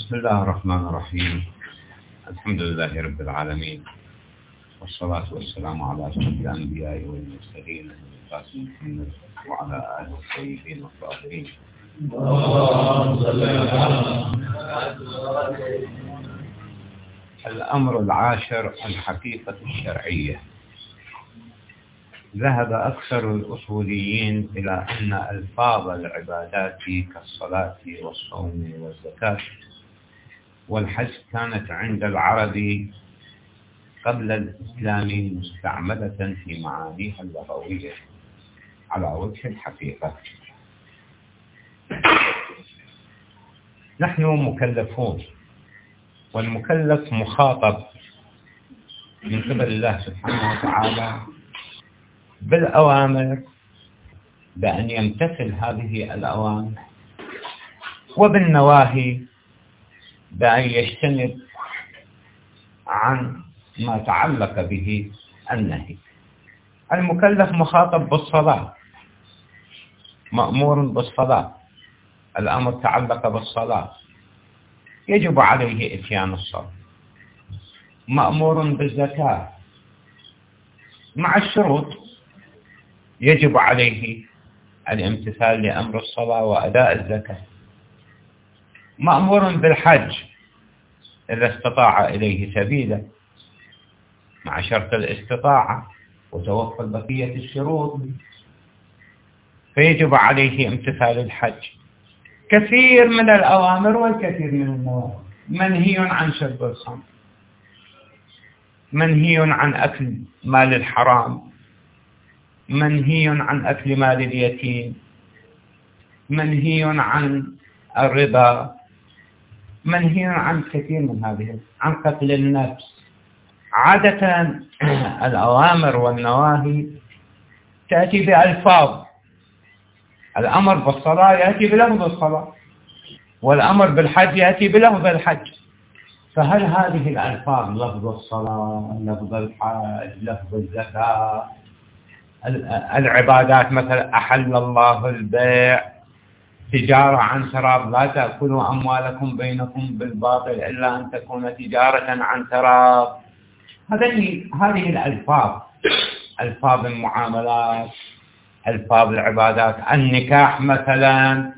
بسم الله الرحمن الرحيم. الحمد لله رب العالمين، والصلاة والسلام على أشرف الأنبياء والمرسلين القاسم محمد وعلى آله الطيبين الطاهرين. الأمر العاشر: الحقيقة الشرعية. ذهب أكثر الأصوليين إلى أن ألفاظ العبادات كالصلاة والصوم والزكاة والحج كانت عند العرب قبل الإسلام مستعملة في معانيها اللغوية على وجه الحقيقة. نحن مكلفون، والمكلف مخاطب من قبل الله سبحانه وتعالى بالأوامر بأن يمتثل هذه الأوامر، وبالنواهي بأن يجتنب عن ما تعلق به النهي. المكلف مخاطب بالصلاة، مأمور بالصلاة، الأمر تعلق بالصلاة، يجب عليه إتيان الصلاة. مأمور بالزكاة مع الشروط، يجب عليه الامتثال لأمر الصلاة وأداء الزكاة. مأمور بالحج إذا استطاع إليه سبيلا مع شرط الاستطاعة وتوفر بقية الشروط، فيجب عليه امتثال الحج. كثير من الأوامر والكثير من النواهي. منهي عن شرب الخمر، منهي عن أكل مال الحرام، منهي عن أكل مال اليتيم، منهي عن الربا، منهي عن كثير من هذه، عن قتل النفس. عادة الأوامر والنواهي تأتي بألفاظ. الأمر بالصلاة يأتي بلفظ الصلاة، والأمر بالحج يأتي بلفظ الحج. فهل هذه الألفاظ، لفظ الصلاة، لفظ الحج، لفظ الزكاة، العبادات مثلا أحل الله البيع، تجارة عن تراض، لا تأكلوا أموالكم بينكم بالباطل إلا أن تكون تجارة عن تراض. هذه الألفاظ، ألفاظ المعاملات، ألفاظ العبادات. النكاح مثلا،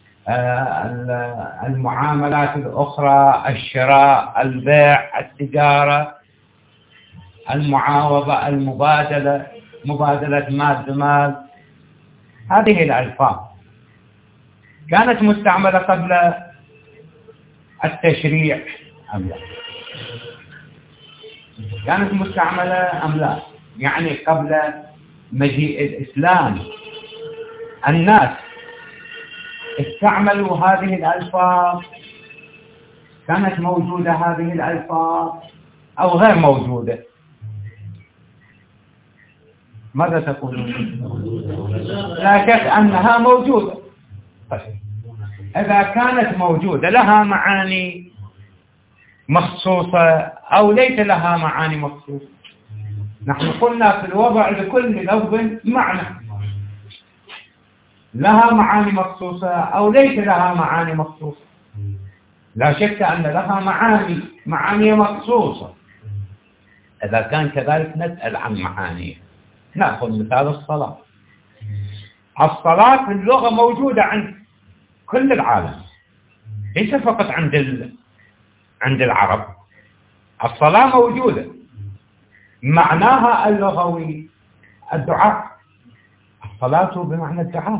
المعاملات الأخرى، الشراء، البيع، التجارة، المعاوضة، المبادلة، مبادلة مال بمال. هذه الألفاظ كانت مستعملة قبل التشريع أم لا؟ كانت مستعملة أم لا؟ يعني قبل مجيء الإسلام الناس استعملوا هذه الألفاظ؟ كانت موجودة هذه الألفاظ أو غير موجودة؟ ماذا تقولون؟ لا شك أنها موجودة. إذا كانت موجودة لها معاني مخصوصة أو ليس لها معاني مخصوصة؟ نحن قلنا في الوضع لكل لفظ معنى، لها معاني مخصوصة أو ليس لها معاني مخصوصة. لا شك أن لها معاني مخصوصة. إذا كان كذلك نسأل عن معانيها. نأخذ مثال الصلاة. الصلاة في اللغة موجودة عند كل العالم، ليس فقط عند العرب. الصلاة موجودة، معناها اللغوي الدعاء. الصلاة بمعنى الدعاء.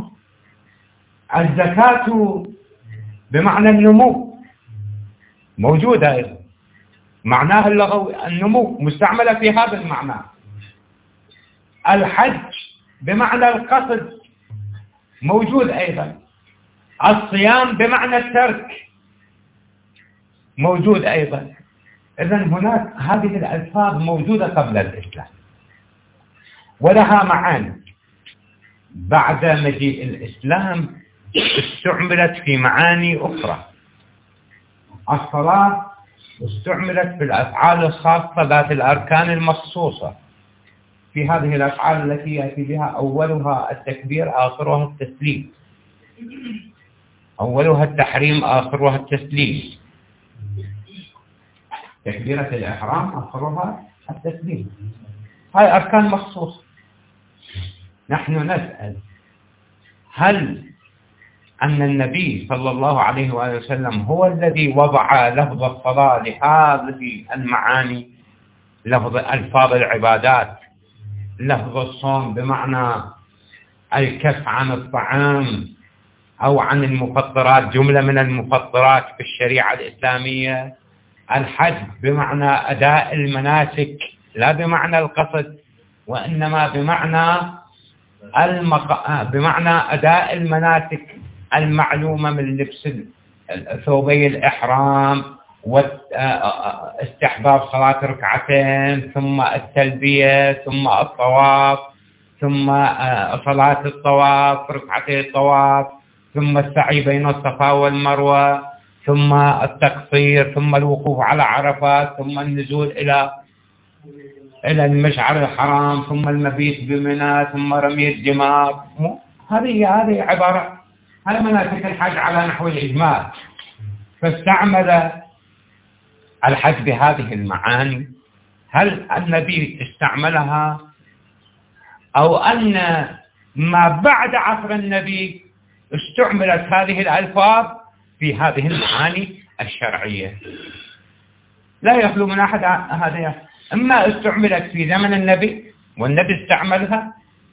الزكاة بمعنى النمو، موجودة أيضا، معناها اللغوي النمو، مستعملة في هذا المعنى. الحج بمعنى القصد موجود أيضا. الصيام بمعنى الترك موجود أيضا. إذن هناك هذه الألفاظ موجودة قبل الإسلام ولها معاني. بعد مجيء الإسلام استعملت في معاني أخرى. الصلاة استعملت في الأفعال الخاصة ذات الأركان المخصوصة، في هذه الأفعال التي يأتي بها أولها التكبير آخرها التسليم، أولها التحريم آخرها التسليم. تكبيرة الإحرام آخرها التسليم. هاي أركان مخصوصة. نحن نسأل هل أن النبي صلى الله عليه وآله وسلم هو الذي وضع لفظ الصلاة لهذه المعاني، لفظ ألفاظ العبادات، لفظ الصوم بمعنى الكف عن الطعام أو عن المفطرات، جملة من المفطرات في الشريعة الإسلامية، الحج بمعنى أداء المناسك لا بمعنى القصد، وإنما بمعنى أداء المناسك المعلومة من لبس ثوبي الإحرام واستحباب صلاة ركعتين ثم التلبية ثم الطواف ثم صلاة الطواف ركعتي الطواف ثم السعي بين الصفا والمروة ثم التقصير ثم الوقوف على عرفات ثم النزول إلى المشعر الحرام ثم المبيت بمنى ثم رمي الجمار. هذه عبارة هذا مناسك الحج على نحو الإجمال. فاستعمل الحج بهذه المعاني. هل النبي استعملها أو أن ما بعد عصر النبي استعملت هذه الألفاظ في هذه المعاني الشرعية؟ لا يخلو من أحد هذه، إما استعملت في زمن النبي والنبي استعملها،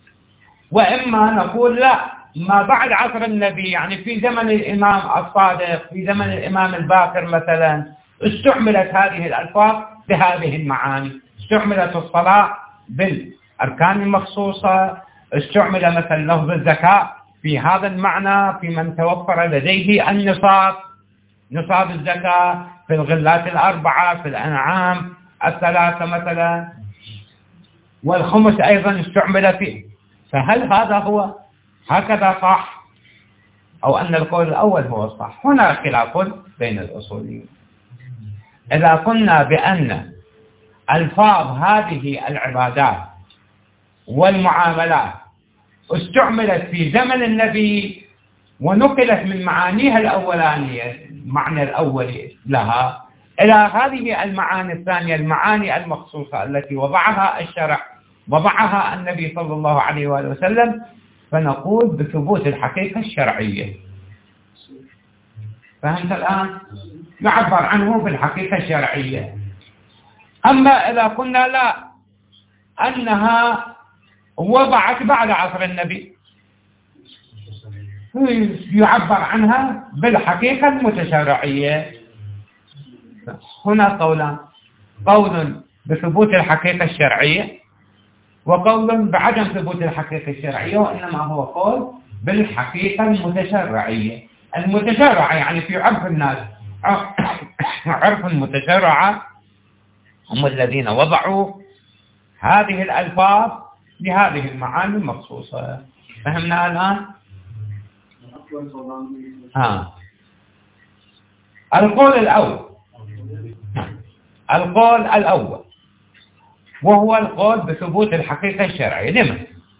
وإما نقول لا، ما بعد عصر النبي يعني في زمن الإمام الصادق، في زمن الإمام الباقر مثلا، استعملت هذه الألفاظ بهذه المعاني. استعملت الصلاة بالأركان المخصوصة، استعمل مثلا لفظ الزكاة في هذا المعنى في من توفر لديه نصاب الزكاة في الغلات الأربعة، في الأنعام الثلاثة مثلا، والخمس أيضا استعمل فيه. فهل هذا هو هكذا صح أو أن القول الأول هو الصح؟ هنا خلاف بين الأصوليين. إذا قلنا بأن ألفاظ هذه العبادات والمعاملات استعملت في زمن النبي ونقلت من معانيها الأولانية، المعنى الأولي لها، إلى هذه المعاني الثانية، المعاني المخصوصة التي وضعها الشرع، وضعها النبي صلى الله عليه وآله وسلم، فنقول بثبوت الحقيقة الشرعية. فهمت الآن؟ يعبر عنه بالحقيقة الشرعية. أما إذا قلنا لا، أنها وضعت بعد عصر النبي، يعبر عنها بالحقيقة المتشرعية. هنا قولان: قول بثبوت الحقيقة الشرعية، وقول بعدم ثبوت الحقيقة الشرعية، وإنما هو قول بالحقيقة المتشرعية. المتشرعة يعني في عرف الناس، عرف المتشرعة هم الذين وضعوا هذه الألفاظ لهذه المعاني المخصوصة. فهمنا الآن؟ القول الأول وهو القول بثبوت الحقيقة الشرعية. لما؟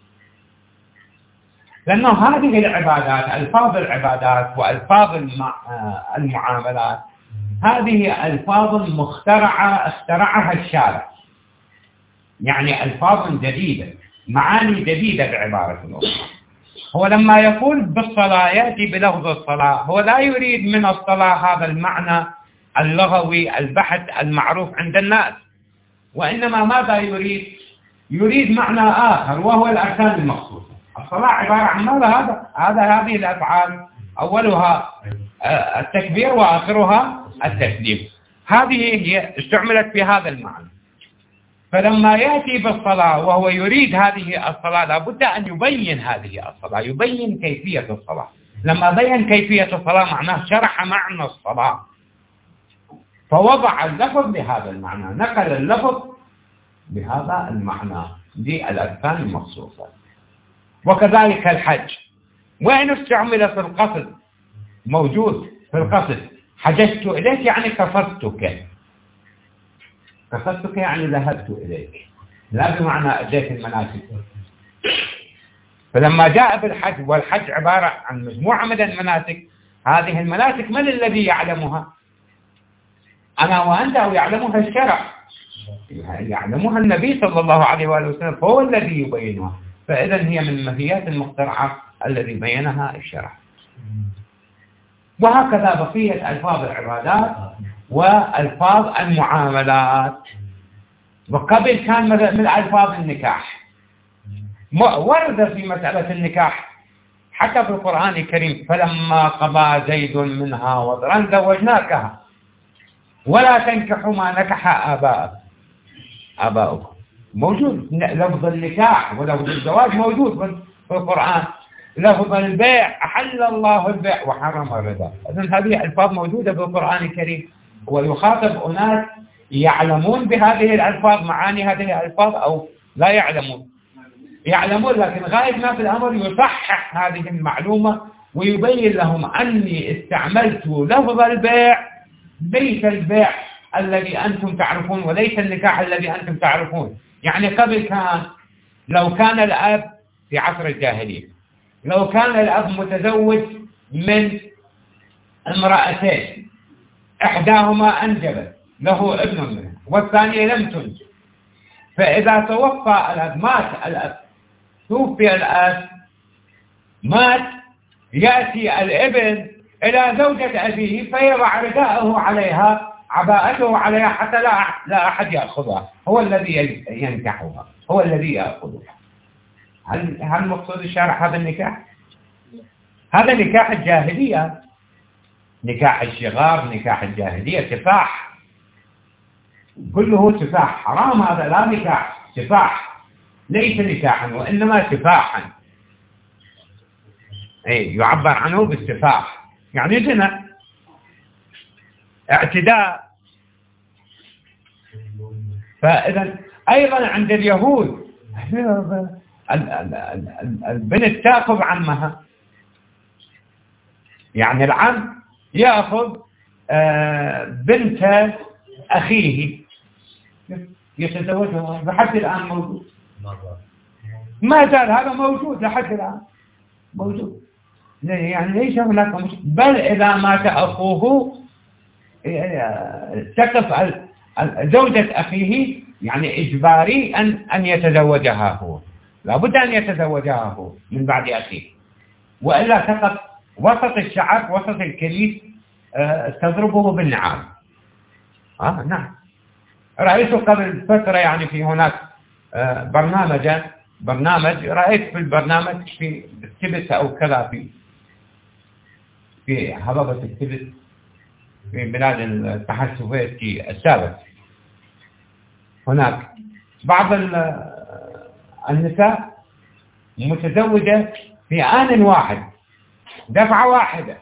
لأنه هذه العبادات، ألفاظ العبادات وألفاظ المعاملات، هذه ألفاظ مخترعة اخترعها الشارع، يعني ألفاظ جديدة، معاني جديدة بعبارة أخرى. هو لما يقول بالصلاة يأتي بلفظ الصلاة، هو لا يريد من الصلاة هذا المعنى اللغوي البحث المعروف عند الناس، وإنما ماذا يريد؟ يريد معنى آخر، وهو الأركان المخصوصة. الصلاة عبارة عن ماذا؟ هذه الأفعال، أولها التكبير وآخرها التسليم. هذه هي استعملت في هذا المعنى. فلما يأتي بالصلاة وهو يريد هذه الصلاة، لابد أن يبين هذه الصلاة، يبين كيفية الصلاة. لما بين كيفية الصلاة معناه شرح معنى الصلاة، فوضع اللفظ بهذا المعنى، نقل اللفظ بهذا المعنى للأركان المخصوصة. وكذلك الحج، وإن استعمل في القصد، موجود في القصد. حججت إليك يعني قصدتك، قصدتك يعني ذهبت إليك، لا بمعنى أديت المناسك. فلما جاء بالحج، والحج عبارة عن مجموعة من المناسك، هذه المناسك من الذي يعلمها؟ أنا وأنت، أو يعلمها الشرع، يعلمها النبي صلى الله عليه وآله وسلم، هو الذي يبينها. فإذا هي من ماهيات المخترعة الذي بينها الشرع. وهكذا بقية ألفاظ العبادات وألفاظ المعاملات. وقبل كان من ألفاظ النكاح، ورد في مسألة النكاح حتى في القرآن الكريم: فلما قضى زيد منها وطرا زوجناكها ولا تنكحوا ما نكح آباؤكم. موجود لفظ النكاح ولفظ الزواج موجود في القرآن. لفظ البيع: أحل الله البيع وحرم الربا. إذن هذه الألفاظ موجودة في القرآن الكريم، ويخاطب أناس يعلمون بهذه الألفاظ، معاني هذه الألفاظ، أو لا يعلمون. يعلمون لكن غاية ما في الأمر يصحح هذه المعلومة ويبين لهم أني استعملت لفظ البيع ليس البيع الذي أنتم تعرفون، وليس النكاح الذي أنتم تعرفون. يعني قبل لو كان الأب في عصر الجاهلية، لو كان الأب متزوج من امرأتين، إحداهما أنجبت له ابن منها والثانية لم تنجب، فإذا توفى الأب، مات الأب، توفي الأب، مات، يأتي الابن إلى زوجة أبيه فيضع رداءه عليها، عباءته عليها، حتى لا أحد يأخذها، هو الذي ينكحها، هو الذي يأخذها. هل مقصود الشارع هذا النكاح؟ هذا نكاح الجاهلية، نكاح الشغار، نكاح الجاهلية، سفاح، كله سفاح، حرام. هذا لا نكاح، سفاح، ليس نكاحا وإنما سفاحا. يعبر عنه بالسفاح، يعني زنا، اعتداء. فإذا أيضا عند اليهود البنت تأخذ عمها، يعني العم يأخذ بنت أخيه يتزوجها، لحد الآن موجود، ما زال هذا موجود لحد الآن موجود. يعني ليس هناك مشكلة، بل إذا مات أخوه تقف زوجة أخيه، يعني إجباري أن يتزوجها هو، لابد أن يتزوجها هو من بعد أخيه، وإلا تقف وسط الشعب، وسط الكنيس، تضربه بالنعال. نعم، رأيت قبل فترة يعني في هناك برنامج، رأيت في البرنامج في التبت أو كذا، في هضبة التبت في بلاد الاتحاد السوفيتي السابق، هناك بعض النساء متزوجة في آن واحد، دفعة واحدة،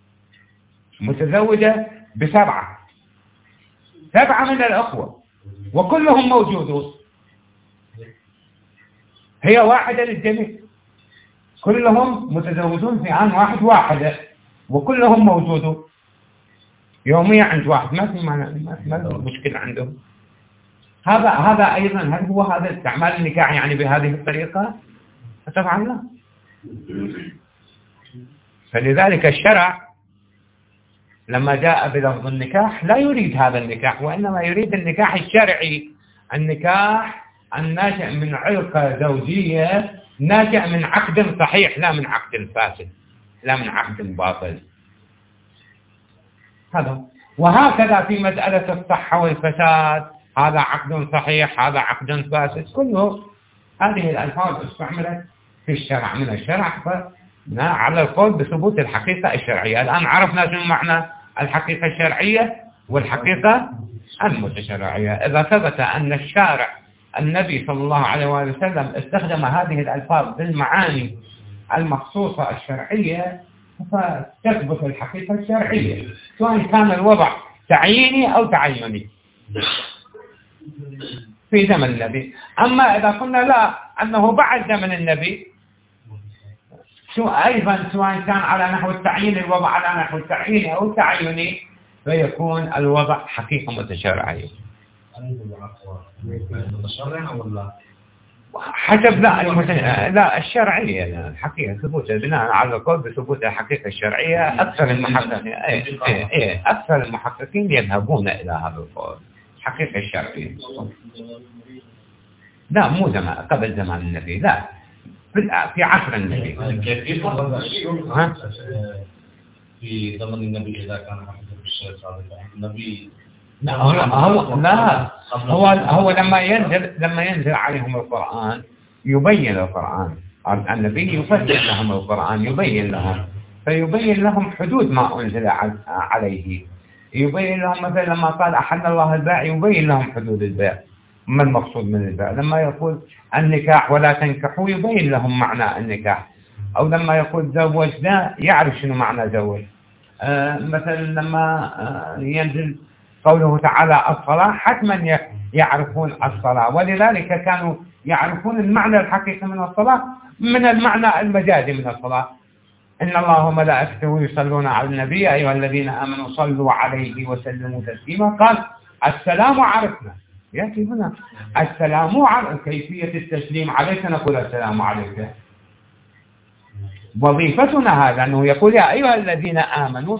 متزوجة ب7 من الأخوة وكلهم موجودون، هي واحدة للجميع، كلهم متزوجون في آن واحدة وكلهم موجودون يوميا عند واحد، ما مشكلة عندهم. هذا أيضا، هل هو هذا استعمال النكاح يعني بهذه الطريقة؟ طبعا لا. فلذلك الشرع لما جاء بلفظ النكاح لا يريد هذا النكاح، وإنما يريد النكاح الشرعي، النكاح الناشئ من علقة زوجية، ناشئ من عقد صحيح، لا من عقد فاسد، لا من عقد باطل. هذا. وهكذا في مسألة الصحة والفساد، هذا عقد صحيح، هذا عقد فاسد، كله هذه الألفاظ استعملت في الشرع، من الشرع، على القول بثبوت الحقيقة الشرعية. الآن عرفنا شنو معنى الحقيقة الشرعية والحقيقة المتشرعية. إذا ثبت أن الشارع النبي صلى الله عليه وسلم استخدم هذه الألفاظ بالمعاني المخصوصة الشرعية، فتثبت الحقيقة الشرعية، سواء كان الوضع تعييني أو تعيني في زمن النبي. أما إذا قلنا لا، أنه بعد زمن النبي أيضا سواء كان على نحو التعيين، الوضع على نحو التعيين أو التعيني، فيكون الوضع حقيقة متشرعية. متشرع ولا حسب لا الشرعية الحقيقة ثبوتها بناء على القول بثبوت الحقيقة الشرعية أكثر المحققين أكثر المحققين يذهبون إلى هذا القول الحقيقة الشرعية. لا مو زمان قبل زمان النبي، لا في عصر النبي. في زمن النبي إذا كان حسب الشيء صادق النبي هو لما ينزل عليهم القرآن يبين القرآن، النبي يفسر لهم القرآن يبين لهم، فيبين لهم حدود ما أنزل عليه، يبين لهم مثلا لما قال أحل الله البيع يبين لهم حدود البيع ما المقصود من البيع، لما يقول النكاح ولا تنكحوا يبين لهم معنى النكاح، أو لما يقول زوجنا يعرف شنو معنى زوج. مثلا لما ينزل قوله تعالى الصلاة حتما يعرفون الصلاة، ولذلك كانوا يعرفون المعنى الحقيقي من الصلاة من المعنى المجازي من الصلاة. إن الله وملائكته يصلون على النبي أيها الذين آمنوا صلوا عليه وسلموا تسليما، قال السلام عرفنا، يأتي هنا السلام كيفية التسليم عليك نقول السلام عليك، وظيفتنا هذا أنه يقول يا أيها الذين آمنوا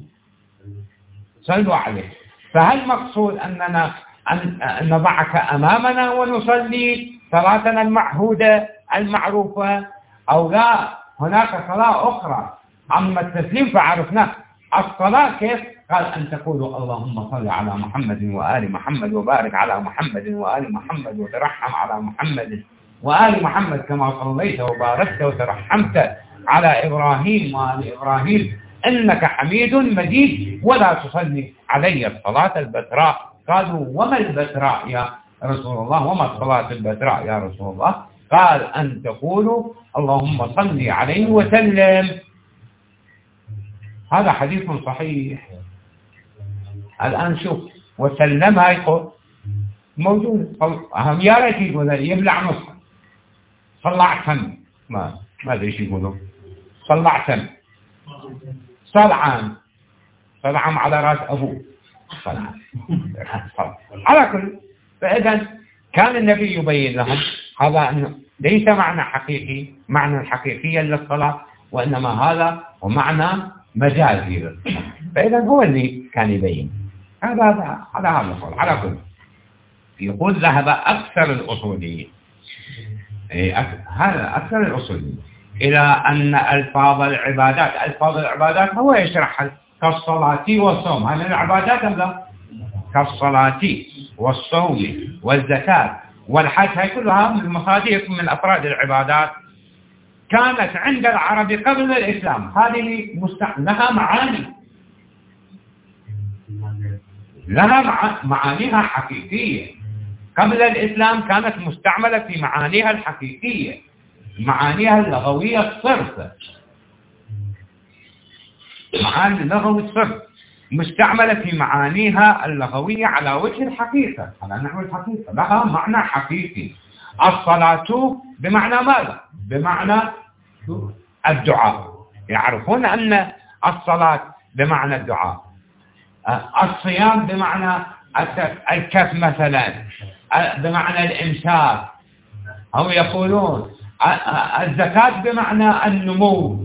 صلوا عليه. فهل مقصود أننا أن نضعك أمامنا ونصلي صلاتنا المعهودة المعروفة، أو لا هناك صلاة أخرى؟ أما التسليم فعرفنا الصلاة كيف، قال أن تقولوا اللهم صل على محمد وآل محمد وبارك على محمد وآل محمد وترحم على محمد وآل محمد كما صليت وباركت وترحمت على إبراهيم وآل إبراهيم إنك حميد مجيد ولا تصلي علي الصلاة البتراء. قالوا وما البتراء يا رسول الله، وما الصلاة البتراء يا رسول الله؟ قال أن تقولوا اللهم صل عليه وسلم. هذا حديث صحيح. الآن شوف وسلم هاي قول موجود، هم يا ريت يقول يبلع نص صلع سم، ما ادري ايش يقولوا، صلع سم صلعان على راس ابوه صلعان على كل. فاذا كان النبي يبين لهم هذا أنه ليس معنى حقيقي، معنى الحقيقية للصلاة، وإنما هذا هو معنى مجازي للصلاة. فإذا هو اللي كان يبين هذا القول. على كل يقول ذهب أكثر الأصوليين، هذا أكثر الأصوليين إلى أن ألفاظ العبادات هو يشرح كالصلاة والصوم، هذه العبادات أم كالصلاة والصوم والزكاة والحج، هي كلها من المصادر من أفراد العبادات كانت عند العرب قبل الإسلام. هذه لها معانيها حقيقية. قبل الإسلام كانت مستعملة في معانيها الحقيقية، معانيها اللغوية الصرفة، معاني اللغوي الصرف مستعملة في معانيها اللغوية على وجه الحقيقة، على نحو الحقيقة، لها معنى حقيقي. الصلاة بمعنى ماذا؟ بمعنى الدعاء، يعرفون أن الصلاة بمعنى الدعاء. الصيام بمعنى الكف مثلا، بمعنى الإمساك، أو يقولون الزكاة بمعنى النمو.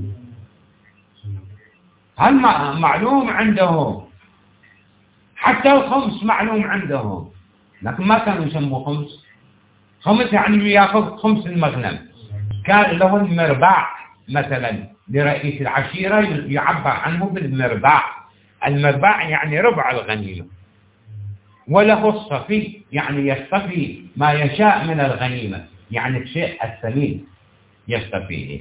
هل معلوم عندهم؟ حتى الخمس معلوم عندهم، لكن ما كانوا يسموه خمس يعني ياخذ خمس المغنم. كان له المرباع مثلا لرئيس العشيرة يعبر عنه بالمرباع، المرباع يعني ربع الغنيمة، وله الصفي يعني يصطفي ما يشاء من الغنيمة، يعني الشيء السليم يصطفيه.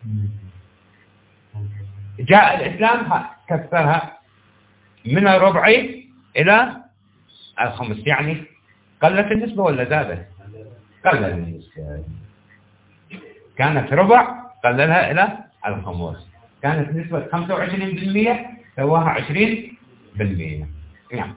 جاء الإسلام كسرها من الربع إلى الخمس، يعني قلت النسبة ولا زادت؟ قلت النسبة، كانت ربع قللها إلى الخمس، كانت نسبة 25% سواها 20%. نعم.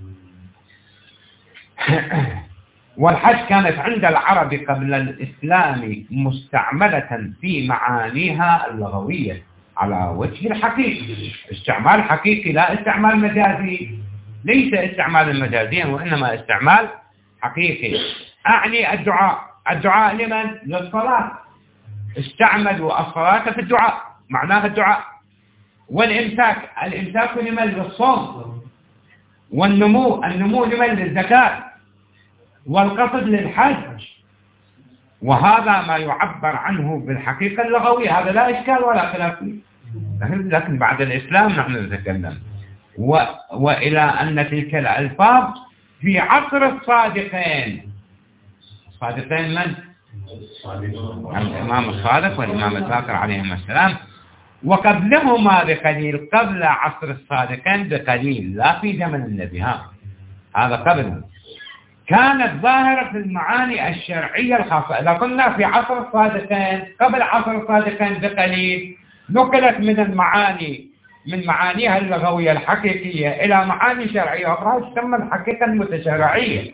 والحج كانت عند العرب قبل الإسلام مستعملة في معانيها اللغوية على وجه الحقيقي، استعمال حقيقي لا استعمال مجازي، ليس استعمالا مجازيا وإنما استعمال حقيقي. أعني الدعاء الدعاء لمن؟ للصلاة، استعملوا الصلاة في الدعاء، معناها الدعاء. والإمساك، الإمساك لمن؟ للصوم. والنمو لمن؟ للزكاة. والقصد للحج. وهذا ما يعبر عنه بالحقيقة اللغوية، هذا لا إشكال ولا خلاف فيه. لكن بعد الإسلام نحن نتكلم. وإلى أن تلك الألفاظ في عصر الصادقين. الصادقين من؟ الإمام الصادق والإمام الباقر عليهما السلام، وقبلهما بقليل، قبل عصر الصادقين بقليل، لا في زمن النبي، هذا قبل، كانت ظاهرة في المعاني الشرعية الخاصة. إذا قلنا في عصر الصادقين، قبل عصر الصادقين بقليل، نقلت من معانيها اللغوية الحقيقية إلى معاني شرعية أخرى تسمى الحقيقة المتشرعية.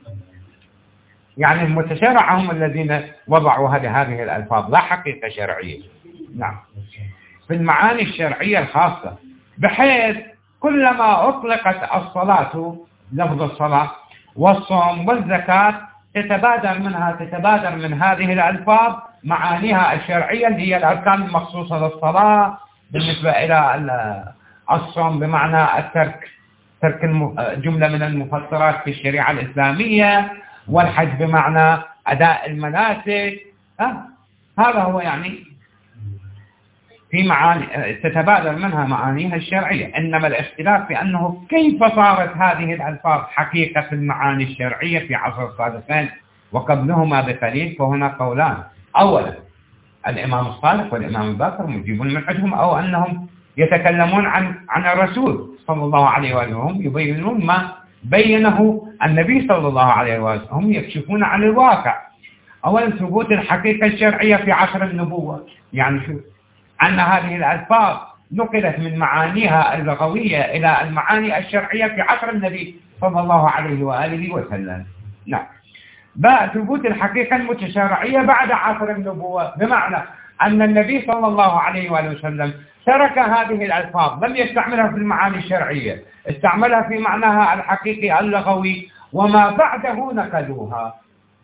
يعني المتشرع هم الذين وضعوا هذه الألفاظ، لا حقيقة شرعية. نعم، في المعاني الشرعية الخاصة، بحيث كلما أطلقت الصلاة، لفظ الصلاة، والصوم والزكاة، تتبادر من هذه الألفاظ معانيها الشرعية اللي هي الأركان المخصوصة للصلاة. بالنسبة إلى الصوم بمعنى ترك جملة من المفطرات في الشريعة الإسلامية، والحج بمعنى أداء المناسك. هذا هو يعني في معاني تتبادر منها معانيها الشرعية. إنما الاختلاف في أنه كيف صارت هذه الألفاظ حقيقة في المعاني الشرعية في عصر الصادقين وقبلهما بقليل. فهنا قولان: أولا الإمام الصادق والإمام الباقر مجيبون من عندهم، أو أنهم يتكلمون عن الرسول صلى الله عليه وآله، هم يبينون ما بينه النبي صلى الله عليه وآله، هم يكشفون عن الواقع. أولا ثبوت الحقيقة الشرعية في عصر النبوة، يعني شو؟ أن هذه الألفاظ نقلت من معانيها اللغوية إلى المعاني الشرعية في عصر النبي صلى الله عليه وآله وسلم. نعم. ثبوت الحقيقة المتشرعية بعد عصر النبوة، بمعنى أن النبي صلى الله عليه وآله وسلم ترك هذه الألفاظ، لم يستعملها في المعاني الشرعية، استعملها في معناها الحقيقي اللغوي، وما بعده نقلوها.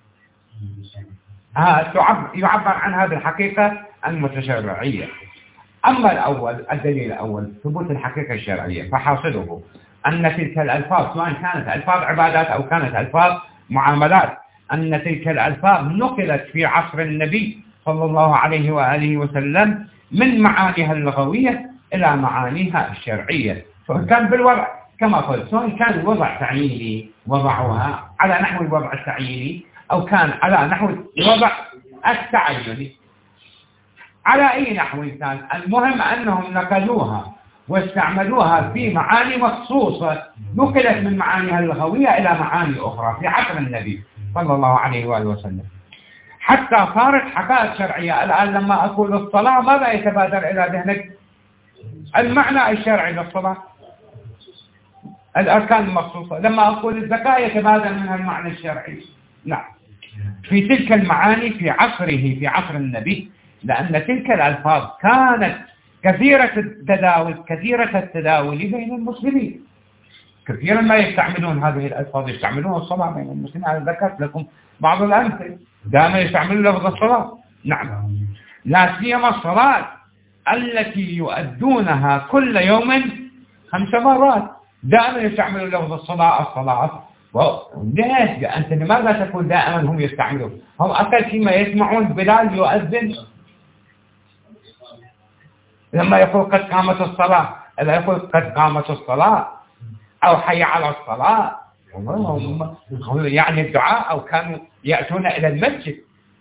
يعبر عن هذه الحقيقة المتشرعية. أما الدليل الأول ثبوت الحقيقة الشرعية، فحاصله أن تلك الألفاظ سواء كانت ألفاظ عبادات أو كانت ألفاظ معاملات، أن تلك الألفاظ نقلت في عصر النبي صلى الله عليه وآله وسلم من معانيها اللغوية إلى معانيها الشرعية، سواء كان بالوضع كما قلت، سواء كان الوضع تعييني وضعوها على نحو الوضع التعييني، أو كان على نحو الوضع التعيني، على أي نحو كان. المهم أنهم نقلوها واستعملوها في معاني مخصوصة، نقلت من معانيها اللغوية إلى معاني أخرى في عصر النبي صلى الله عليه وآله وسلم، حتى صارت حقائق شرعية. الآن لما أقول الصلاة ماذا يتبادر إلى ذهنك؟ المعنى الشرعي للصلاة، الأركان المخصوصة. لما أقول الزكاة يتبادر منها المعنى الشرعي. نعم، في تلك المعاني في عصر النبي، لأن تلك الألفاظ كانت كثيرة التداول بين المسلمين، كثيرا ما يستعملون هذه الألفاظ، يستعملون الصلاة بين المسلمين. أنا ذكرت لكم بعض الأمثلة، دائما يستعملون لفظ الصلاة. نعم، لا سيما الصلاة التي يؤدونها كل يوم 5 مرات، دائما يستعملون لفظ الصلاة. ليش؟ أنت لماذا تقول دائما هم يستعملون؟ هم أقل شيء ما يسمعون بلال يؤذن لما يقول قد قامت الصلاة، إذا يقول قد قامت الصلاة أو حي على الصلاة، يعني الدعاء، أو كانوا يأتون إلى المسجد،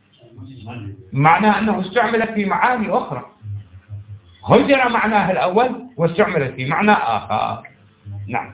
معناه أنه استعملت في معاني أخرى، هجر معناه الأول واستعملت في معنى آخر. نعم،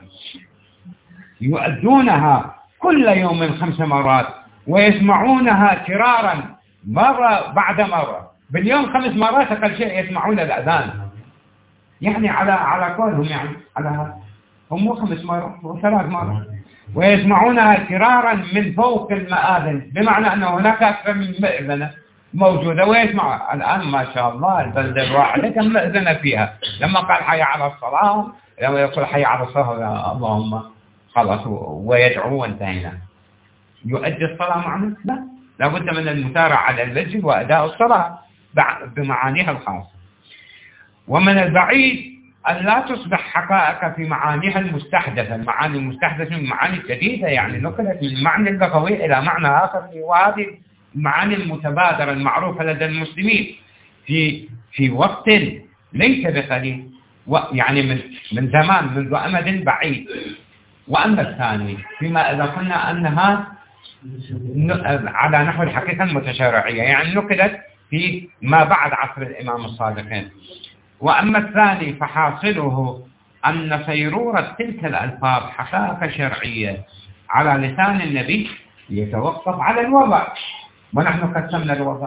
يؤدونها كل يوم 5 مرات ويسمعونها كرارا مرة بعد مرة، باليوم 5 مرات أقل شيء يسمعون الأذان، يعني على قولهم، يعني على هم 5 مرات و3 مرات، ويسمعونها كرارا من فوق المآذن، بمعنى أنه هناك أكثر من مأذنة موجودة ويسمع. الآن ما شاء الله البلدة الواحدة كم مأذنة فيها، لما قال حي على الصلاة، لما يقول حي على الصلاة اللهم خلاص ويدعو وانتهينا. يؤدي الصلاة معنا؟ لا، لابد من المسارعة على المسجد وأداء الصلاة بمعانيها الخاصة. ومن البعيد أن لا تصبح حقائق في معانيها المستحدثة. المعاني المستحدثة من معاني جديدة، يعني نقلت من المعنى اللغوي إلى معنى آخر، وهذه المعاني المتبادرة المعروفة لدى المسلمين في وقت ليس بقليل، يعني من زمان، منذ أمد بعيد. وأما الثاني فيما إذا قلنا أنها على نحو الحقيقة المتشرعية، يعني نقلت في ما بعد عصر الإمام الصادقين. وأما الثاني فحاصله أن صيرورة تلك الألفاظ حقائق شرعية على لسان النبي يتوقف على الوضع، ونحن قسمنا الوضع،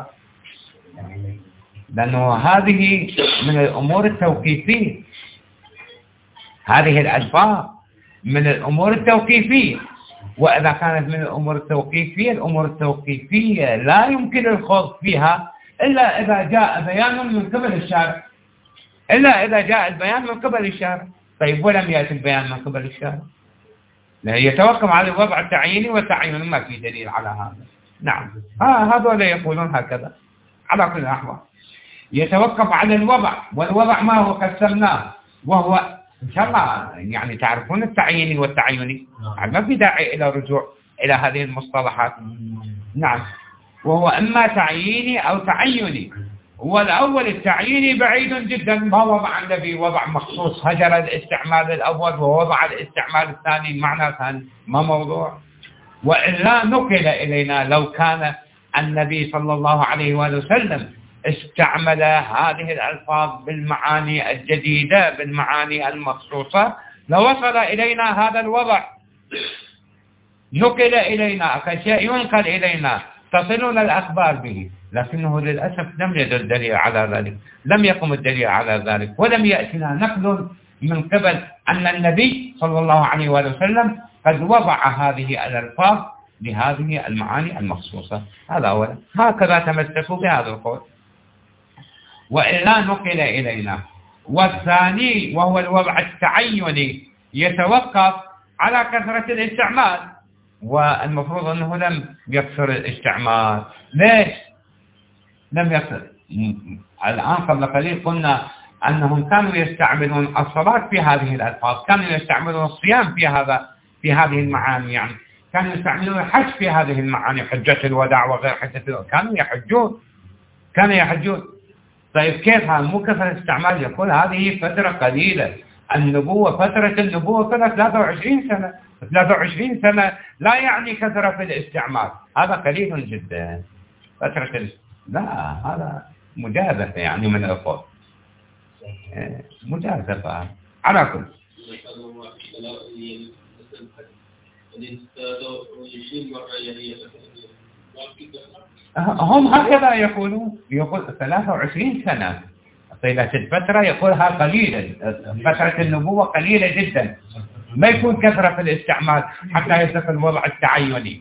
لأنه هذه من الأمور التوقيفية، هذه الألفاظ من الأمور التوقيفية. وإذا كانت من الأمور التوقيفية، الأمور التوقيفية لا يمكن الخوض فيها إلا إذا جاء بيان من قبل الشارع، إلا إذا جاء البيان من قبل الشارع. طيب ولم يأتي البيان من قبل الشارع، يتوقف على الوضع التعييني والتعيين، ما في دليل على هذا. نعم، هذول يقولون هكذا. على كل الأحوال يتوقف على الوضع، والوضع ما هو قسمناه، وهو إن شاء الله يعني تعرفون التعييني والتعيني، ما في داعي إلى الرجوع إلى هذه المصطلحات. نعم، وهو إما تعييني أو تعيني. والأول التعييني بعيد جدا، ما وضع النبي وضع مخصوص، هجر الاستعمال الأول ووضع الاستعمال الثاني معنى ثاني، ما موضوع. وإلا نقل إلينا لو كان النبي صلى الله عليه وآله وسلم استعمل هذه الألفاظ بالمعاني الجديدة، بالمعاني المخصوصة، لوصل إلينا هذا الوضع، نقل إلينا كشيء ينقل إلينا، تصلنا الأخبار به. لكنه للأسف لم يدل دليل على ذلك، لم يقم الدليل على ذلك، ولم يأتنا نقل من قبل أن النبي صلى الله عليه وآله وسلم قد وضع هذه الألفاظ لهذه المعاني المخصوصة. هذا أولا، هكذا تمسكوا بهذا القول، وإلا نقل إلينا. والثاني وهو الوضع التعيني يتوقف على كثرة الاستعمال، والمفروض أنه لم يكثر الاستعمال. ليش لم يكثر؟ الآن قبل قليل قلنا أنهم كانوا يستعملون الصلاة في هذه الألفاظ، كانوا يستعملون الصيام في هذه المعاني، يعني كانوا يستعملون الحج في هذه المعاني، حجة الوداع وغير حجة الوداع، كانوا يحجون. طيب كيف هذا مو كثرة استعمال؟ يقول هذه فترة قليلة، فترة النبوة 23 سنة، 23 سنة لا يعني كثرة في الاستعمال، هذا قليل جدا. لا، هذا مجازفة يعني من القول، مجازفة على كل. هم هكذا يقولون، يقول 23 سنة طيلة الفترة، يقولها قليلة، فترة النبوة قليلة جدا، ما يكون كثرة في الاستعمال حتى يصل الوضع التعيني،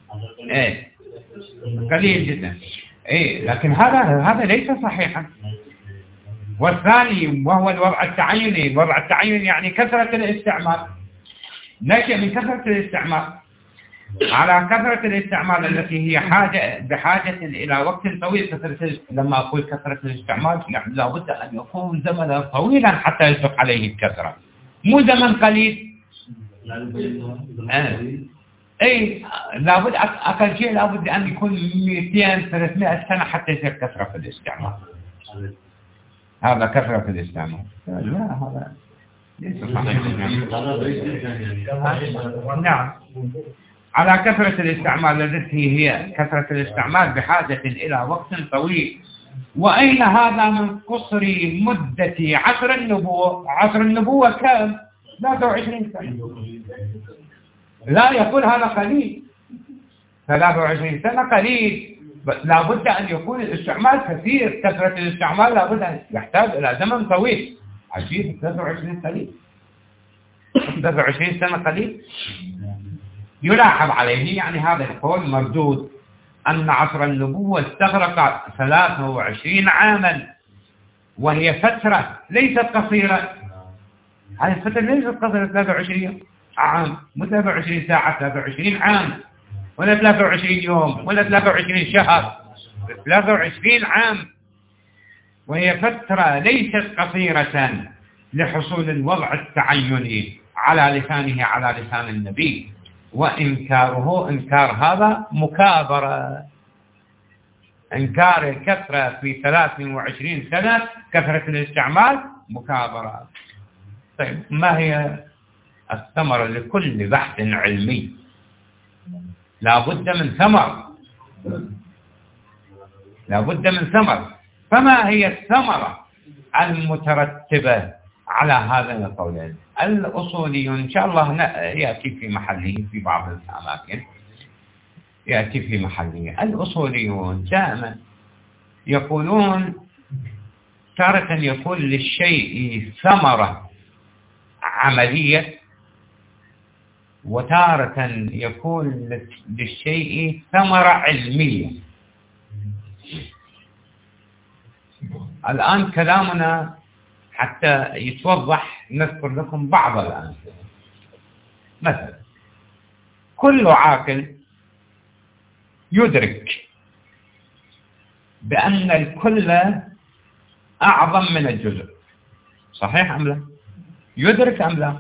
قليل جدا. لكن هذا ليس صحيحا. والثاني وهو الوضع التعيني، الوضع التعيني يعني كثرة الاستعمال، ناشئ من كثرة الاستعمال، على كثرة الاستعمال التي هي بحاجة إلى وقت طويل. لما أقول كثرة الاستعمال يعني لابد أن يكون زمنا طويلا حتى يصبح عليه الكثرة، مو زمن قليل. لابد أقل شيء لابد أن يكون 200-300 سنة حتى يصير كثرة في الاستعمال. هذا كثرة في الاستعمال، لا هذا ليس صحيح. نعم، على كثرة الاستعمال التي هي كثرة الاستعمال بحاجة إلى وقت طويل. وأين هذا من قصر مدة عصر النبوة؟ عصر النبوة كم؟ 23 سنة. لا يقول هذا قليل، 23 سنة قليل، لابد أن يكون الاستعمال كثير، كثرة الاستعمال لابد أن يحتاج إلى زمن طويل. عجيب، 23 قليل، 23 سنة قليل. يلاحظ عليه يعني هذا القول مردود، أن عصر النبوة استغرق 23 عاما، وهي فترة ليست قصيرة. هذه الفترة ليست قصيرة، 23 عام، مو 23 ساعة، 23 عام. ولا 23 يوم ولا 23 شهر، 23 عام، وهي فترة ليست قصيرة لحصول الوضع التعيني على لسانه على لسان النبي، وإنكاره إنكار هذا مكابرة. إنكار الكثرة في 23 سنة كثرة الاستعمال مكابرة. طيب ما هي الثمرة لكل بحث علمي؟ لا بد من ثمر، لا بد من ثمر. فما هي الثمرة المترتبة على هذا القولين؟ الأصوليون إن شاء الله يأتي في محله في بعض الأماكن، يأتي في محله. الأصوليون دائما يقولون تارة يكون للشيء ثمرة عملية، وتارة يكون للشيء ثمرة علمية. الآن كلامنا حتى يتوضح نذكر لكم بعض الأمثلة. مثلا كل عاقل يدرك بأن الكل أعظم من الجزء، صحيح أم لا؟ يدرك أم لا؟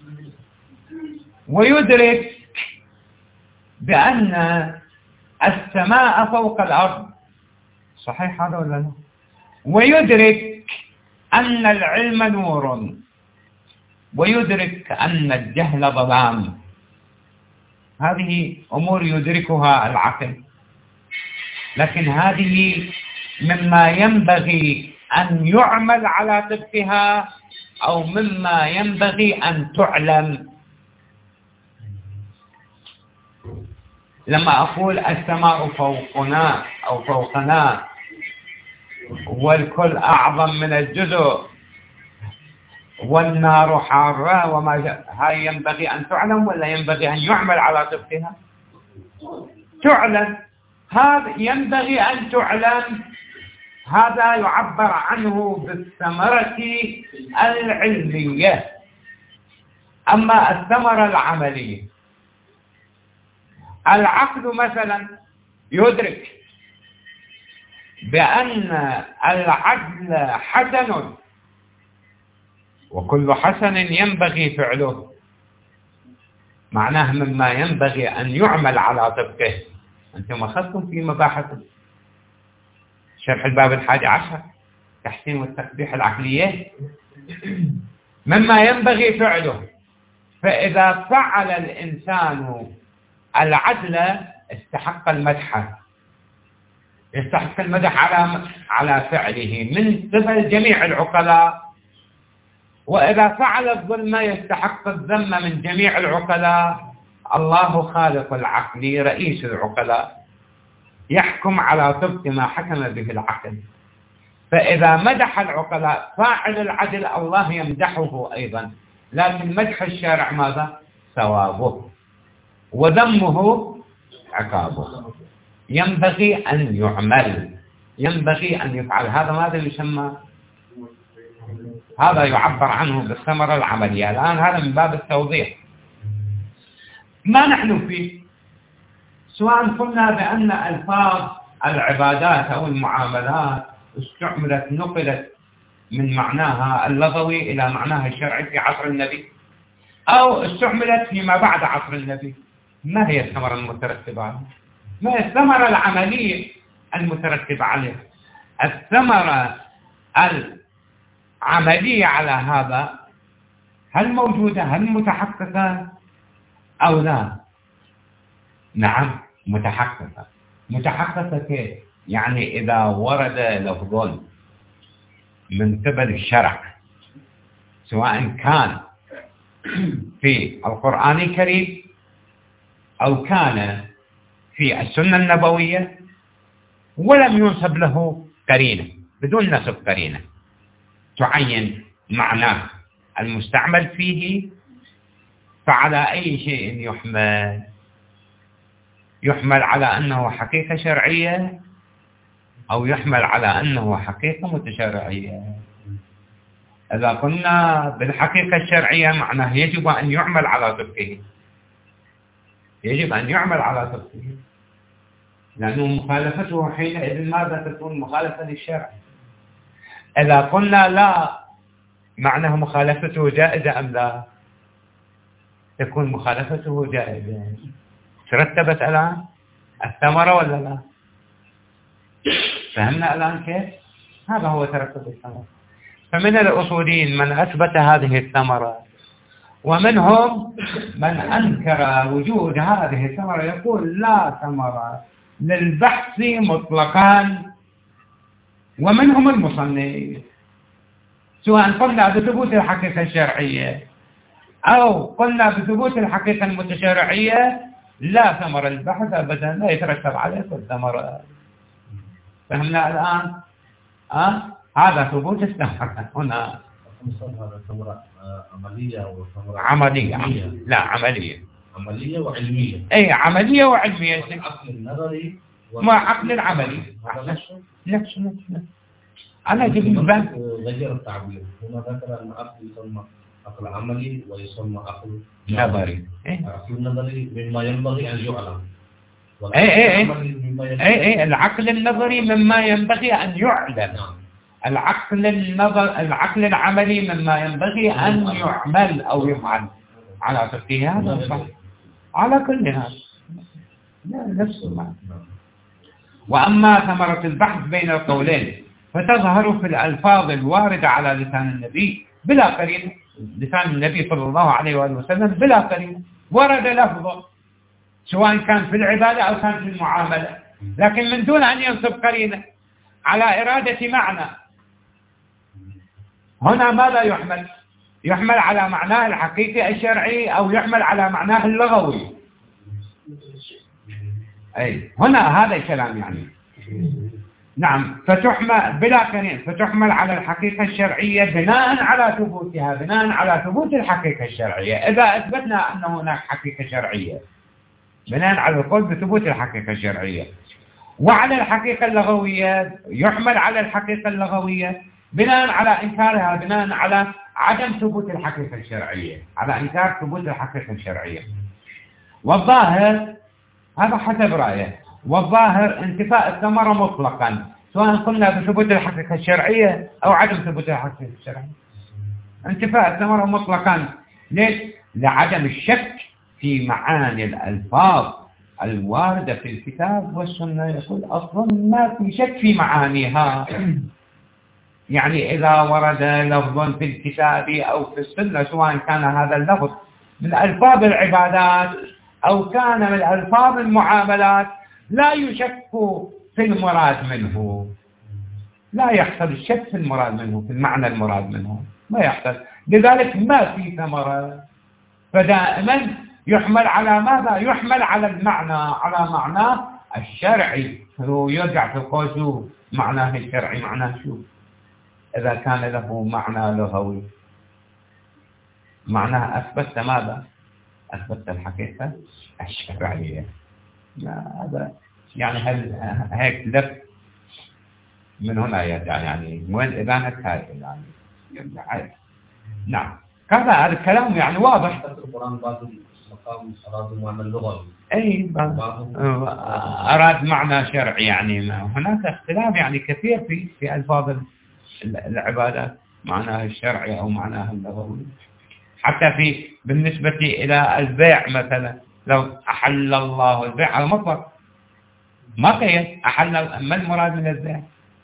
ويدرك بأن السماء فوق الأرض، صحيح هذا ولا لا؟ ويدرك أن العلم نور، ويدرك أن الجهل ظلام. هذه أمور يدركها العقل، لكن هذه مما ينبغي أن يعمل على طبقها أو مما ينبغي أن تعلم. لما أقول السماء فوقنا أو فوقنا والكل أعظم من الجزء والنار حارة وما هاي ينبغي أن تعلم ولا ينبغي أن يعمل على طبقها؟ تعلم. هذا ينبغي أن تعلم. هذا يعبر عنه بالثمرة العلمية. أما الثمرة العملية، العقل مثلا يدرك بأن العدل حسن، وكل حسن ينبغي فعله، معناه مما ينبغي أن يعمل على طبقه. أنتم أخذتم في مباحث شرح الباب 11 تحسين والتقبيح العقلية، مما ينبغي فعله. فإذا فعل الإنسان العدل استحق المدح، يستحق المدح على فعله من قبل جميع العقلاء. وإذا فعل الظلم يستحق الذم من جميع العقلاء. الله خالق العقل رئيس العقلاء، يحكم على طبق ما حكم به العقل. فإذا مدح العقلاء فاعل العدل الله يمدحه أيضا، لكن مدح الشارع ماذا؟ ثوابه، وذمه عقابه. ينبغي أن يعمل، ينبغي أن يفعل. هذا ماذا يسمى؟ هذا يعبر عنه بالثمرة العملية. الآن هذا من باب التوضيح. ما نحن فيه، سواء قلنا بأن ألفاظ العبادات أو المعاملات استعملت نقلت من معناها اللغوي إلى معناها الشرعي في عصر النبي، أو استعملت فيما بعد عصر النبي، ما هي الثمرة المترتبة عليها؟ ما هي الثمرة العملية المترتبة عليها؟ الثمرة العملية على هذا هل موجودة؟ هل متحققة أو لا؟ نعم متحققة. متحققة كيف؟ يعني إذا ورد لفظ من قبل الشرع، سواء كان في القرآن الكريم أو كان في السنة النبوية، ولم ينسب له قرينة، بدون نسب قرينة تعين معناه المستعمل فيه، فعلى أي شيء يحمل؟ يحمل على أنه حقيقة شرعية أو يحمل على أنه حقيقة متشرعية. إذا قلنا بالحقيقة الشرعية معناه يجب أن يعمل على طبقه، يجب أن يعمل على تركه، لأنه مخالفته حينئذ ماذا تكون؟ مخالفة للشرع. إذا قلنا لا، معناه مخالفته جائزة أم لا؟ تكون مخالفته جائزة. ترتبت الآن الثمرة ولا لا؟ فهمنا الآن كيف؟ هذا هو ترتب الثمرة. فمن الأصوليين من أثبت هذه الثمرة، ومنهم من أنكر وجود هذه الثمرة، يقول لا ثمرة للبحث مطلقا. ومنهم المصنف، سواء قلنا بثبوت الحقيقة الشرعية أو قلنا بثبوت الحقيقة المتشرعية، لا ثمرة للبحث أبدا، لا يترتب عليه الثمرة. فهمنا الآن؟ هذا ثبوت الثمرة هنا. هذا ثمرة عملية أو ثمرة عملية؟ لا، عملية. عملية وعلمية. أي عملية وعلمية. العقل النظري ما عقل العملي. نفس أنا جبت غير التعبير. هنا ذكر أن العقل يسمى عقل عملي ويسمى عقل نظري. العقل النظري مما ينبغي أن يعلم. العقل النظري مما ينبغي أن يعلم. العقل العملي مما ينبغي أن يعمل أو يفعل على ترتيب هذا. على كل هذا نفس المعنى. وأما ثمرة البحث بين القولين فتظهر في الألفاظ الواردة على لسان النبي بلا قرينة. لسان النبي صلى الله عليه وآله وسلم بلا قرينة، ورد لفظه سواء كان في العبادة أو كان في المعاملة، لكن من دون أن ينصب قرينة على إرادة معنى. هنا ماذا يحمل؟ يحمل على معناه الحقيقي الشرعي أو يحمل على معناه اللغوي. أي هنا هذا الكلام يعني. نعم، فتحمل بلا قرينة، فتحمل على الحقيقة الشرعية بناء على ثبوتها، بناء على ثبوت الحقيقة الشرعية. إذا أثبتنا أن هناك حقيقة شرعية بناء على القول بثبوت الحقيقة الشرعية، وعلى الحقيقة اللغوية يحمل على الحقيقة اللغوية بناء على إنكارها، بناء على عدم ثبوت الحقيقة الشرعية، على إنكار ثبوت الحقيقة الشرعية. والظاهر هذا حسب رأيه، والظاهر انتفاء الثمرة مطلقا، سواء قلنا بثبوت الحقيقة الشرعية أو عدم ثبوت الحقيقة الشرعية. انتفاء الثمرة مطلقا. ليش؟ لعدم الشك في معاني الألفاظ الواردة في الكتاب والسنة. يقول أصلا ما في شك في معانيها. يعني إذا ورد لفظ في الكتاب أو في السنة، سواء كان هذا اللفظ من ألفاظ العبادات أو كان من ألفاظ المعاملات، لا يشك في المراد منه، لا يحصل الشك في المراد منه، في المعنى المراد منه ما يحصل. لذلك ما في ثمرة. فدائما يحمل على ماذا؟ يحمل على المعنى، على معناه الشرعي. هو يرجع في القول معناه الشرعي معناه شو؟ إذا كان له معنى لغوي معناه أثبت ماذا؟ أثبت الحقيقة الشرعية. هذا يعني هيك لف من هنا يرجع، يعني وين إبانة هاي يعني يرجع. نعم، هذا الكلام يعني واضح. القرآن بعض المقام أراد المعنى اللغوي، أي أراد معنى شرعي. يعني هناك اختلاف يعني كثير في ألفاظ العبادات، معناها الشرعي أو معناها اللغوي. حتى بالنسبة إلى البيع مثلا، لو أحل الله البيع على مطلق ما قيد أحل. ما المراد من البيع؟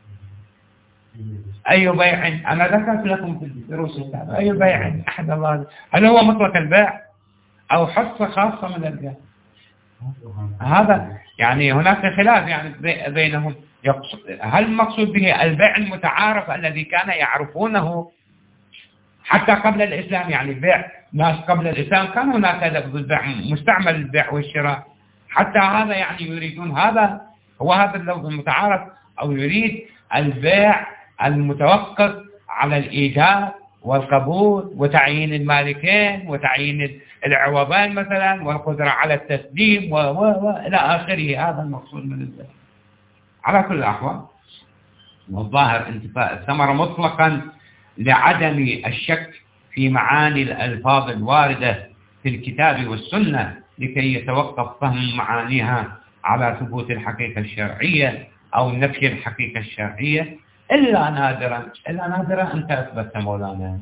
أي بيع؟ أنا ذكرت لكم في الدروس السابقة أي بيع أحد الله، هل هو مطلق البيع أو حصة خاصة من البيع؟ هذا يعني هناك خلاف يعني بينهم. هل المقصود به البيع المتعارف الذي كان يعرفونه حتى قبل الإسلام؟ يعني البيع ناس قبل الإسلام كان هناك لفظ البيع مستعمل، البيع والشراء، حتى هذا يعني يريدون هذا هو هذا اللفظ المتعارف، أو يريد البيع المتوقف على الإيجاب والقبول وتعيين المالكين وتعيين العوضين مثلا والقدرة على التسليم وإلى آخره. هذا المقصود من البيع على كل الأحوال. والظاهر انتفاء الثمرة مطلقا لعدم الشك في معاني الألفاظ الواردة في الكتاب والسنة لكي يتوقف فهم معانيها على ثبوت الحقيقة الشرعية أو نفي الحقيقة الشرعية إلا نادرا أنت أثبت مولانا،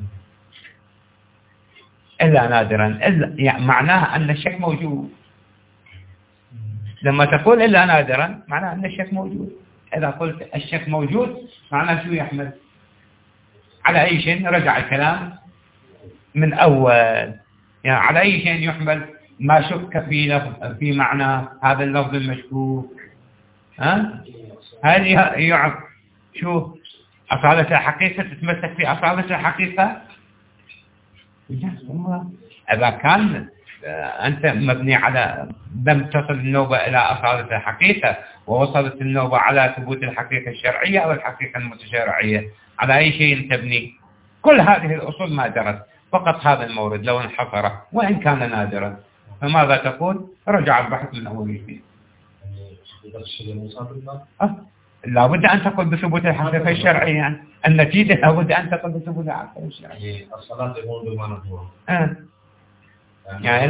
إلا نادرا، يعني معناه أن الشك موجود. لما تقول إلا نادرا معناه أن الشك موجود. إذا قلت الشك موجود معناه شو يحمل؟ على أي شيء؟ رجع الكلام من أول، يعني على أي شيء يحمل؟ ما شك في معنى هذا اللفظ المشكوك. هل يعرف شو أصالة الحقيقة؟ تتمسك في أصالة الحقيقة؟ إذا كان أنت مبني على لم تصل النوبة إلى أصالة الحقيقة ووصلت النوبة على ثبوت الحقيقة الشرعية أو الحقيقة المتشرعية، على أي شيء تبني؟ كل هذه الأصول ما درت، فقط هذا المورد لو انحصر وإن كان نادرا. فماذا تقول؟ رجع البحث من أول شيء. لابد أن تقول بثبوت الحقيقة الشرعية، يعني النتيجة لابد أن تقول بثبوت الحقيقة الشرعية. الصلاة يكون بمعنى هو. يعني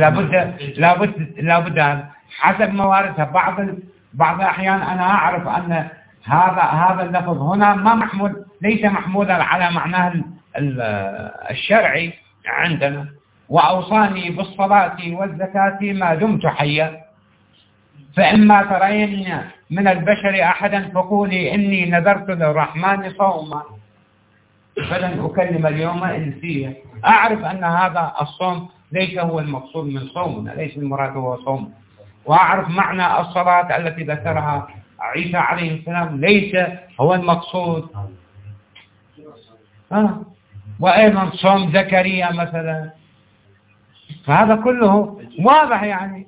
لابد حسب مواردها. بعض الأحيان أنا أعرف أن هذا اللفظ هنا ما محمول، ليس محمولا على معناه الشرعي عندنا. وأوصاني بالصلاة والزكاة ما دمت حيا، فإما ترين من البشر أحدا فقولي إني نذرت للرحمن صوما فلن أكلم اليوم إنسيا. أعرف أن هذا الصوم ليس هو المقصود من صومنا، ليس المراد هو صوم. وأعرف معنى الصلاة التي ذكرها عيسى عليه السلام ليس هو المقصود. وأيضا صوم زكريا مثلا، فهذا كله واضح يعني.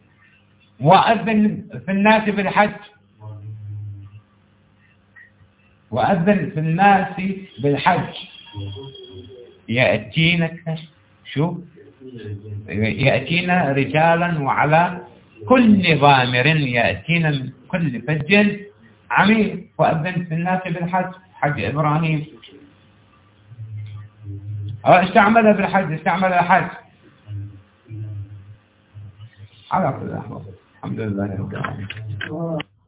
وأذن في الناس بالحج، وأذن في الناس بالحج يأتينك شو؟ يأتينا رجالا وعلى كل ضامر يأتينا من كل فج عميق. وأذن في الناس بالحج، حج إبراهيم استعمل بالحج، استعمل الحج على كل أحوال. الحمد لله رب العالمين.